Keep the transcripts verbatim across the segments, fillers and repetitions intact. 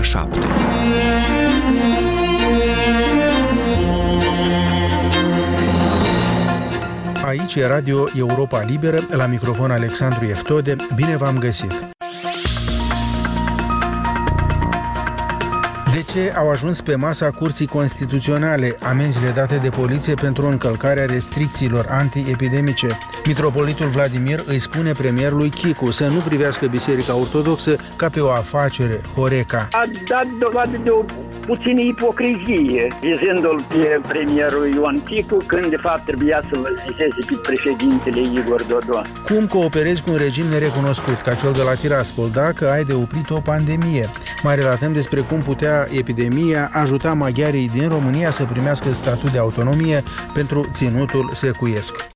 șapte. Aici e Radio Europa Liberă, la microfon Alexandru Eftode. Bine v-am găsit! De ce au ajuns pe masa Curții Constituționale amenzile date de poliție pentru încălcarea restricțiilor antiepidemice? Mitropolitul Vladimir îi spune premierului Chicu să nu privească Biserica Ortodoxă ca pe o afacere Horeca. A dat dovadă de o puțină ipocrizie, vizându-l pe premierul Ioan Chicu, când de fapt trebuia să-l vizeze pe președintele Igor Dodon. Cum cooperezi cu un regim nerecunoscut ca cel de la Tiraspol dacă ai de oprit o pandemie? Mai relatăm despre cum putea epidemia ajuta maghiarii din România să primească statut de autonomie pentru ținutul secuiesc.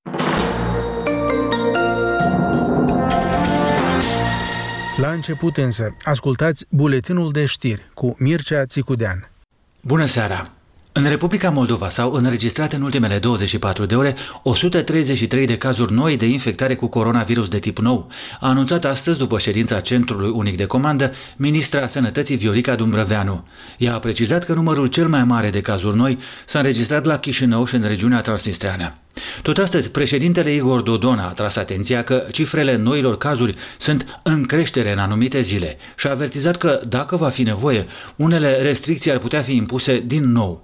La început însă, ascultați buletinul de știri cu Mircea Țicudean. Bună seara! În Republica Moldova s-au înregistrat în ultimele douăzeci și patru de ore o sută treizeci și trei de cazuri noi de infectare cu coronavirus de tip nou. A anunțat astăzi, după ședința Centrului Unic de Comandă, ministra Sănătății Viorica Dumbrăveanu. Ea a precizat că numărul cel mai mare de cazuri noi s-a înregistrat la Chișinău și în regiunea Transnistreană. Tot astăzi, președintele Igor Dodon a atras atenția că cifrele noilor cazuri sunt în creștere în anumite zile și a avertizat că, dacă va fi nevoie, unele restricții ar putea fi impuse din nou.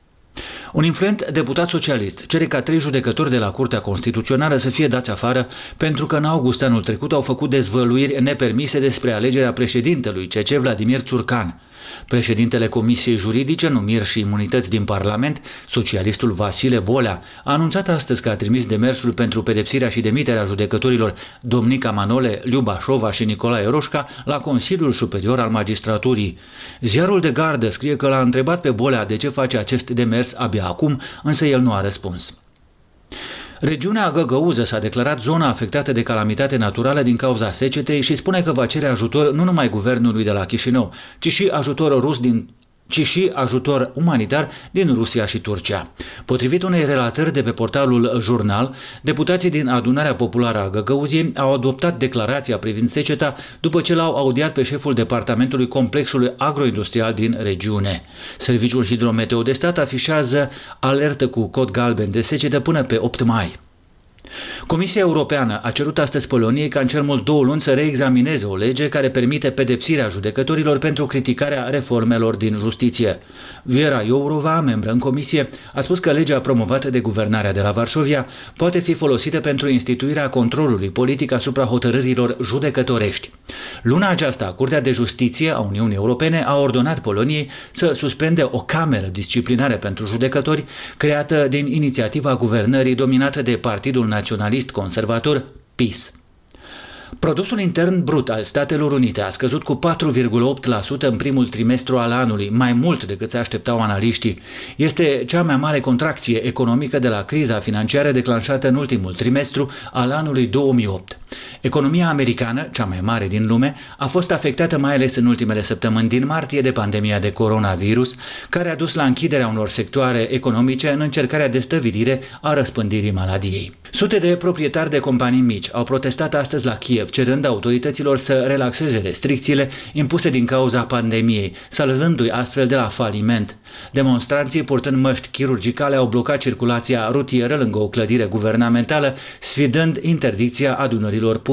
Un influent deputat socialist cere ca trei judecători de la Curtea Constituțională să fie dați afară pentru că în august anul trecut au făcut dezvăluiri nepermise despre alegerea președintelui C C Vladimir Țurcan. Președintele Comisiei Juridice, Numiri și Imunități din Parlament, socialistul Vasile Bolea, a anunțat astăzi că a trimis demersul pentru pedepsirea și demiterea judecătorilor Domnica Manole, Liuba Șova și Nicolae Roșca la Consiliul Superior al Magistraturii. Ziarul de Gardă scrie că l-a întrebat pe Bolea de ce face acest demers abia acum, însă el nu a răspuns. Regiunea Găgăuză s-a declarat zona afectată de calamitate naturală din cauza secetei și spune că va cere ajutor nu numai guvernului de la Chișinău, ci și ajutor rus din ci și ajutor umanitar din Rusia și Turcia. Potrivit unei relatări de pe portalul Jurnal, deputații din Adunarea Populară a Găgăuziei au adoptat declarația privind seceta după ce l-au audiat pe șeful departamentului complexului agroindustrial din regiune. Serviciul Hidrometeo de Stat afișează alertă cu cod galben de secetă până pe opt mai. Comisia Europeană a cerut astăzi Poloniei ca în cel mult două luni să reexamineze o lege care permite pedepsirea judecătorilor pentru criticarea reformelor din justiție. Viera Jourova, membră în comisie, a spus că legea promovată de guvernarea de la Varșovia poate fi folosită pentru instituirea controlului politic asupra hotărârilor judecătorești. Luna aceasta, Curtea de Justiție a Uniunii Europene a ordonat Poloniei să suspende o cameră disciplinară pentru judecători creată din inițiativa guvernării dominată de Partidul Naționalist Conservator, P I S. Produsul intern brut al Statelor Unite a scăzut cu patru virgulă opt la sută în primul trimestru al anului, mai mult decât se așteptau analiștii. Este cea mai mare contracție economică de la criza financiară declanșată în ultimul trimestru al anului două mii opt. Economia americană, cea mai mare din lume, a fost afectată mai ales în ultimele săptămâni din martie de pandemia de coronavirus, care a dus la închiderea unor sectoare economice în încercarea de stăvilire a răspândirii maladiei. Sute de proprietari de companii mici au protestat astăzi la Kiev, cerând autorităților să relaxeze restricțiile impuse din cauza pandemiei, salvându-i astfel de la faliment. Demonstranții, purtând măști chirurgicale, au blocat circulația rutieră lângă o clădire guvernamentală, sfidând interdicția adunărilor publice